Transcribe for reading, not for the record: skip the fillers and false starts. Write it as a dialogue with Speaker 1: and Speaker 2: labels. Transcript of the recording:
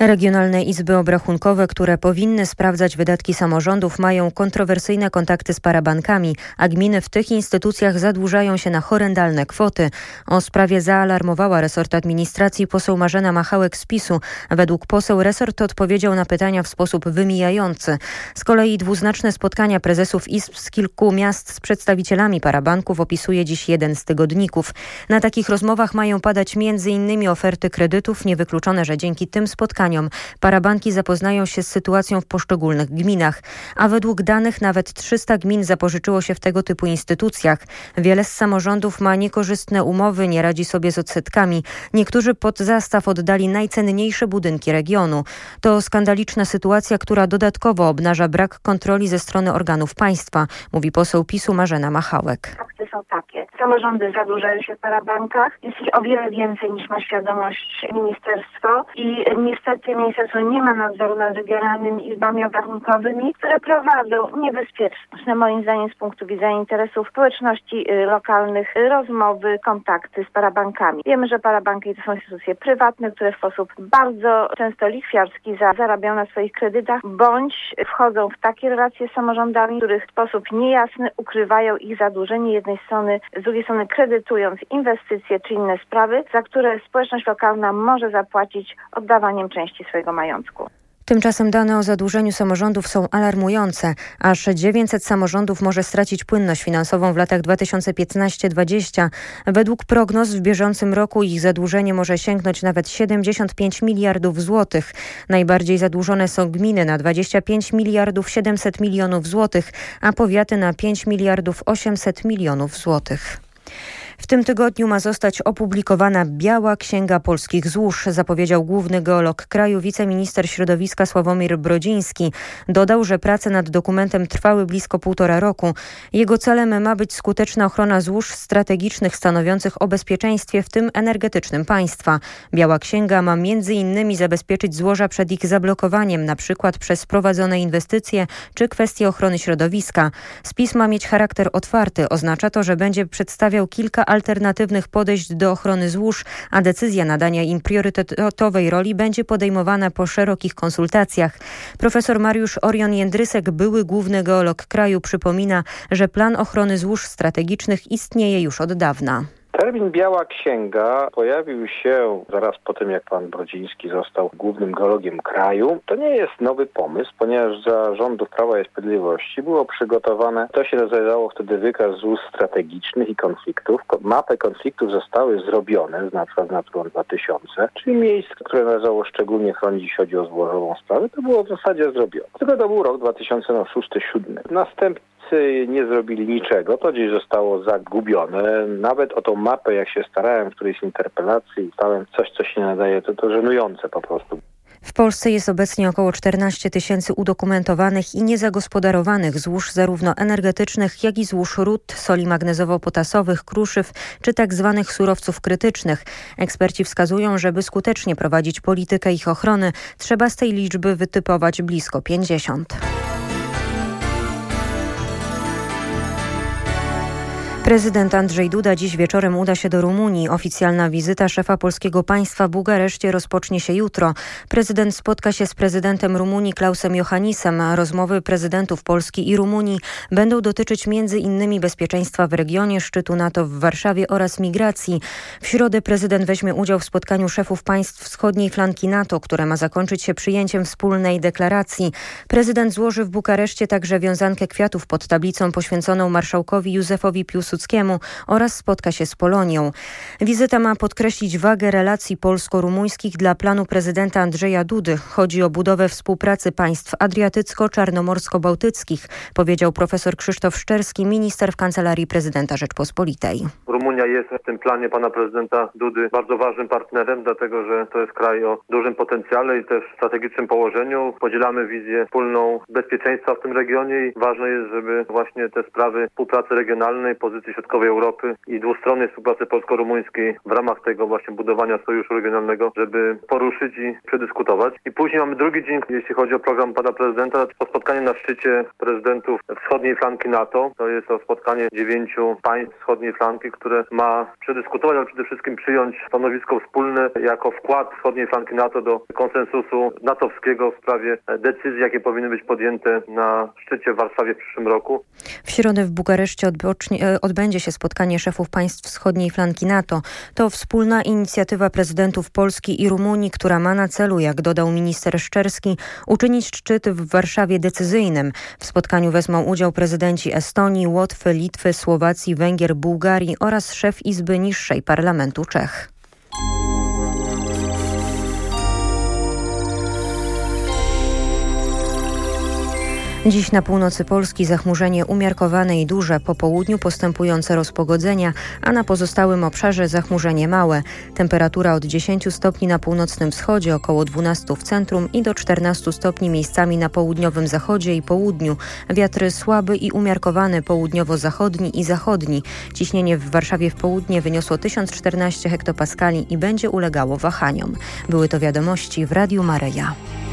Speaker 1: Regionalne izby obrachunkowe, które powinny sprawdzać wydatki samorządów, mają kontrowersyjne kontakty z parabankami, a gminy w tych instytucjach zadłużają się na horrendalne kwoty. O sprawie zaalarmowała resort administracji poseł Marzena Machałek z PiS-u. Według poseł resort odpowiedział na pytania w sposób wymijający. Z kolei dwuznaczne spotkania prezesów izb z kilku miast z przedstawicielami parabanków opisuje dziś jeden z tygodników. Na takich rozmowach mają padać m.in. oferty kredytów, niewykluczone, że dzięki tym spotkaniom parabanki zapoznają się z sytuacją w poszczególnych gminach, a według danych nawet 300 gmin zapożyczyło się w tego typu instytucjach. Wiele z samorządów ma niekorzystne umowy, nie radzi sobie z odsetkami. Niektórzy pod zastaw oddali najcenniejsze budynki regionu. To skandaliczna sytuacja, która dodatkowo obnaża brak kontroli ze strony organów państwa, mówi poseł PiS-u Marzena Machałek.
Speaker 2: Fakty są takie. Samorządy zadłużają się w parabankach. Jest ich o wiele więcej niż ma świadomość ministerstwo i niestety ministerstwo nie ma nadzoru nad regionalnymi izbami obrachunkowymi, które prowadzą niebezpieczne, moim zdaniem z punktu widzenia interesów społeczności lokalnych, rozmowy, kontakty z parabankami. Wiemy, że parabanki to są instytucje prywatne, które w sposób bardzo często lichwiarski zarabiają na swoich kredytach, bądź wchodzą w takie relacje z samorządami, których w sposób niejasny ukrywają ich zadłużenie jednej strony, z drugiej strony kredytując inwestycje czy inne sprawy, za które społeczność lokalna może zapłacić oddawaniem części swojego majątku.
Speaker 1: Tymczasem dane o zadłużeniu samorządów są alarmujące. Aż 900 samorządów może stracić płynność finansową w latach 2015-2020. Według prognoz w bieżącym roku ich zadłużenie może sięgnąć nawet 75 miliardów złotych. Najbardziej zadłużone są gminy na 25 miliardów 700 milionów złotych, a powiaty na 5 miliardów 800 milionów złotych. W tym tygodniu ma zostać opublikowana Biała Księga Polskich Złóż, zapowiedział główny geolog kraju, wiceminister środowiska Sławomir Brodziński. Dodał, że prace nad dokumentem trwały blisko 1,5 roku. Jego celem ma być skuteczna ochrona złóż strategicznych stanowiących o bezpieczeństwie, w tym energetycznym państwa. Biała Księga ma m.in. zabezpieczyć złoża przed ich zablokowaniem, np. przez prowadzone inwestycje czy kwestie ochrony środowiska. Spis ma mieć charakter otwarty. Oznacza to, że będzie przedstawiał kilka alternatywnych podejść do ochrony złóż, a decyzja nadania im priorytetowej roli będzie podejmowana po szerokich konsultacjach. Profesor Mariusz Orion-Jędrysek, były główny geolog kraju, przypomina, że plan ochrony złóż strategicznych istnieje już od dawna.
Speaker 3: Termin Biała Księga pojawił się zaraz po tym, jak pan Brodziński został głównym geologiem kraju. To nie jest nowy pomysł, ponieważ za rządów Prawa i Sprawiedliwości było przygotowane, to się nazywało wtedy wykaz złóż strategicznych i konfliktów. Mapy konfliktów zostały zrobione, na przykład Naturą 2000, czyli miejsc, które należało szczególnie chronić, jeśli chodzi o złożową sprawę. To było w zasadzie zrobione. Tylko to był rok 2006-2007. Następnie nie zrobili niczego, to gdzieś zostało zagubione. Nawet o tą mapę, jak się starałem w którejś interpelacji, stałem coś, co się nie nadaje, to żenujące po prostu.
Speaker 1: W Polsce jest obecnie około 14 000 udokumentowanych i niezagospodarowanych złóż zarówno energetycznych, jak i złóż ród, soli magnezowo-potasowych, kruszyw czy tzw. surowców krytycznych. Eksperci wskazują, żeby skutecznie prowadzić politykę ich ochrony, trzeba z tej liczby wytypować blisko 50. Prezydent Andrzej Duda dziś wieczorem uda się do Rumunii. Oficjalna wizyta szefa polskiego państwa w Bukareszcie rozpocznie się jutro. Prezydent spotka się z prezydentem Rumunii Klausem Iohannisem. Rozmowy prezydentów Polski i Rumunii będą dotyczyć m.in. bezpieczeństwa w regionie, szczytu NATO w Warszawie oraz migracji. W środę prezydent weźmie udział w spotkaniu szefów państw wschodniej flanki NATO, które ma zakończyć się przyjęciem wspólnej deklaracji. Prezydent złoży w Bukareszcie także wiązankę kwiatów pod tablicą poświęconą marszałkowi Józefowi Piłsudskiemu oraz spotka się z Polonią. Wizyta ma podkreślić wagę relacji polsko-rumuńskich dla planu prezydenta Andrzeja Dudy. Chodzi o budowę współpracy państw adriatycko-czarnomorsko-bałtyckich, powiedział profesor Krzysztof Szczerski, minister w Kancelarii Prezydenta Rzeczpospolitej.
Speaker 4: Rumunia jest w tym planie pana prezydenta Dudy bardzo ważnym partnerem, dlatego że to jest kraj o dużym potencjale i też strategicznym położeniu. Podzielamy wizję wspólną bezpieczeństwa w tym regionie i ważne jest, żeby właśnie te sprawy współpracy regionalnej, pozycji Republice Środkowej Europy i dwustronnej współpracy polsko-rumuńskiej w ramach tego właśnie budowania sojuszu regionalnego, żeby poruszyć i przedyskutować. I później mamy drugi dzień, jeśli chodzi o program pana prezydenta, to spotkanie na szczycie prezydentów wschodniej flanki NATO. To jest to spotkanie 9 państw wschodniej flanki, które ma przedyskutować, ale przede wszystkim przyjąć stanowisko wspólne jako wkład wschodniej flanki NATO do konsensusu natowskiego w sprawie decyzji, jakie powinny być podjęte na szczycie w Warszawie w przyszłym roku.
Speaker 1: W środę w Bukareszcie odbędzie się spotkanie szefów państw wschodniej flanki NATO. To wspólna inicjatywa prezydentów Polski i Rumunii, która ma na celu, jak dodał minister Szczerski, uczynić szczyt w Warszawie decyzyjnym. W spotkaniu wezmą udział prezydenci Estonii, Łotwy, Litwy, Słowacji, Węgier, Bułgarii oraz szef Izby Niższej Parlamentu Czech. Dziś na północy Polski zachmurzenie umiarkowane i duże, po południu postępujące rozpogodzenia, a na pozostałym obszarze zachmurzenie małe. Temperatura od 10 stopni na północnym wschodzie, około 12 w centrum i do 14 stopni miejscami na południowym zachodzie i południu. Wiatry słaby i umiarkowany południowo-zachodni i zachodni. Ciśnienie w Warszawie w południe wyniosło 1014 hektopaskali i będzie ulegało wahaniom. Były to wiadomości w Radiu Maryja.